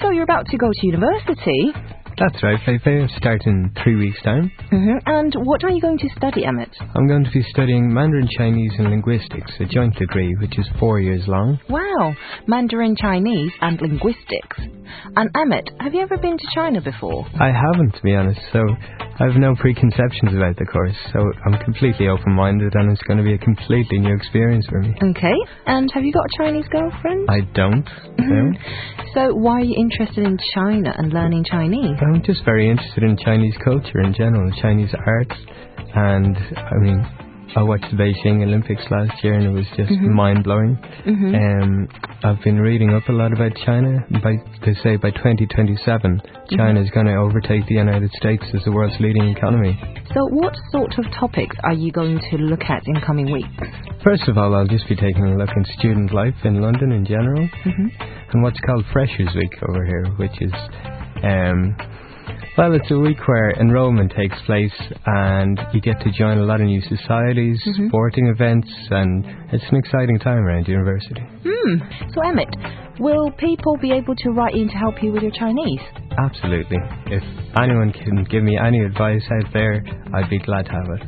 So you're about to go to university? That's right, Feifei. I'm starting in 3 weeks' time. And what are you going to study, Emmett? I'm going to be studying Mandarin Chinese and Linguistics, a joint degree, which is 4 years long. Wow, Mandarin Chinese and Linguistics. And Emmett, have you ever been to China before? I haven't, to be honest, so I have no preconceptions about the course, so I'm completely open-minded and it's going to be a completely new experience for me. Okay, and have you got a Chinese girlfriend? I don't, no. So why are you interested in China and learning Chinese? I'm just very interested in Chinese culture in general, Chinese arts, and I mean, I watched the Beijing Olympics last year and it was just mind-blowing. I've been reading up a lot about China. They say by 2027, China is going to overtake the United States as the world's leading economy. So what sort of topics are you going to look at in coming weeks? First of all, I'll just be taking a look at student life in London in general, and what's called Freshers Week over here, which is well, it's a week where enrollment takes place and you get to join a lot of new societies, sporting events, and it's an exciting time around university. So Emmett, will people be able to write in to help you with your Chinese? Absolutely. If anyone can give me any advice out there, I'd be glad to have it.